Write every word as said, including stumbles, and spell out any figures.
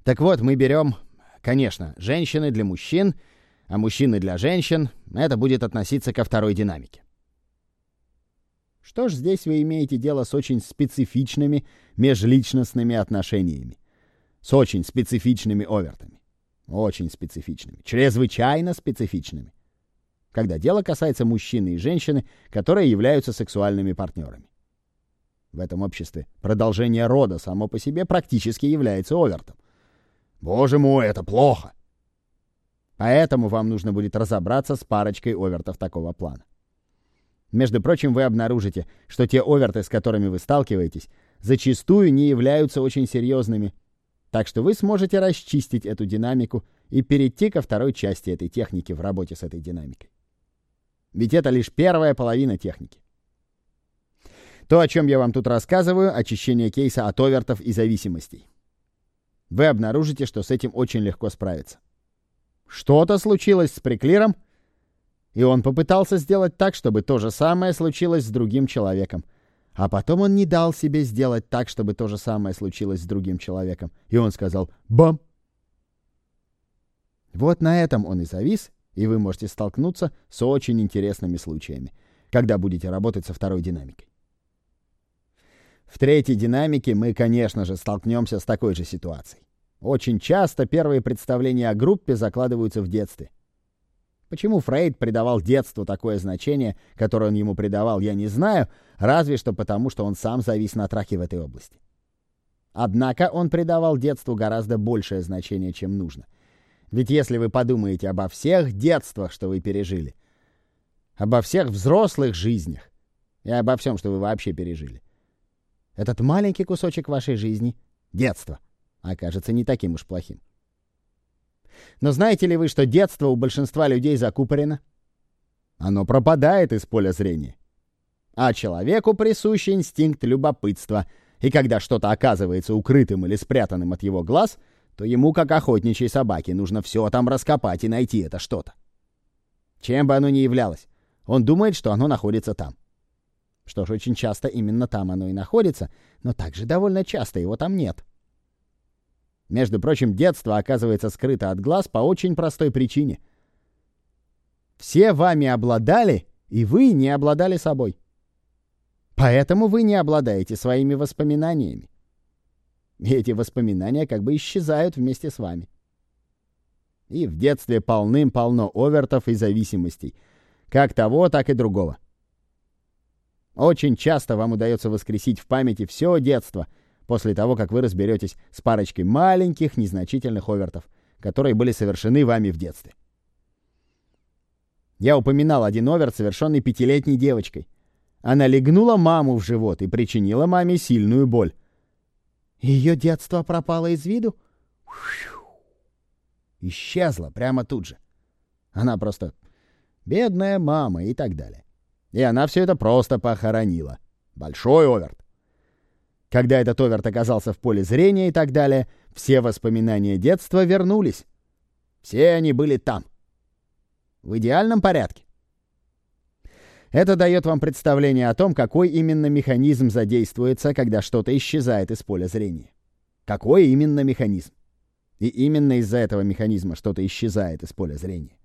Так вот, мы берем, конечно, женщины для мужчин, а мужчины для женщин. Это будет относиться ко второй динамике. Что ж, здесь вы имеете дело с очень специфичными межличностными отношениями. С очень специфичными овертами. Очень специфичными. Чрезвычайно специфичными. Когда дело касается мужчины и женщины, которые являются сексуальными партнерами. В этом обществе продолжение рода само по себе практически является овертом. Боже мой, это плохо! Поэтому вам нужно будет разобраться с парочкой овертов такого плана. Между прочим, вы обнаружите, что те оверты, с которыми вы сталкиваетесь, зачастую не являются очень серьезными. Так что вы сможете расчистить эту динамику и перейти ко второй части этой техники в работе с этой динамикой. Ведь это лишь первая половина техники. То, о чем я вам тут рассказываю, очищение кейса от овертов и зависимостей. Вы обнаружите, что с этим очень легко справиться. Что-то случилось с приклиром, и он попытался сделать так, чтобы то же самое случилось с другим человеком. А потом он не дал себе сделать так, чтобы то же самое случилось с другим человеком. И он сказал «бам!». Вот на этом он и завис, и вы можете столкнуться с очень интересными случаями, когда будете работать со второй динамикой. В третьей динамике мы, конечно же, столкнемся с такой же ситуацией. Очень часто первые представления о группе закладываются в детстве. Почему Фрейд придавал детству такое значение, которое он ему придавал, я не знаю, разве что потому, что он сам завис на траке в этой области. Однако он придавал детству гораздо большее значение, чем нужно. Ведь если вы подумаете обо всех детствах, что вы пережили, обо всех взрослых жизнях и обо всем, что вы вообще пережили, этот маленький кусочек вашей жизни, детство, окажется не таким уж плохим. Но знаете ли вы, что детство у большинства людей закупорено? Оно пропадает из поля зрения. А человеку присущ инстинкт любопытства, и когда что-то оказывается укрытым или спрятанным от его глаз, то ему, как охотничьей собаке, нужно все там раскопать и найти это что-то. Чем бы оно ни являлось, он думает, что оно находится там. Что ж, очень часто именно там оно и находится, но также довольно часто его там нет. Между прочим, детство оказывается скрыто от глаз по очень простой причине. Все вами обладали, и вы не обладали собой. Поэтому вы не обладаете своими воспоминаниями. И эти воспоминания как бы исчезают вместе с вами. И в детстве полным-полно овертов и зависимостей. Как того, так и другого. Очень часто вам удается воскресить в памяти все детство, после того, как вы разберетесь с парочкой маленьких, незначительных овертов, которые были совершены вами в детстве. Я упоминал один оверт, совершенный пятилетней девочкой. Она легнула маму в живот и причинила маме сильную боль. Ее детство пропало из виду? Исчезло прямо тут же. Она просто «бедная мама» и так далее. И она все это просто похоронила. Большой оверт. Когда этот оверт оказался в поле зрения и так далее, все воспоминания детства вернулись. Все они были там. В идеальном порядке. Это дает вам представление о том, какой именно механизм задействуется, когда что-то исчезает из поля зрения. Какой именно механизм. И именно из-за этого механизма что-то исчезает из поля зрения.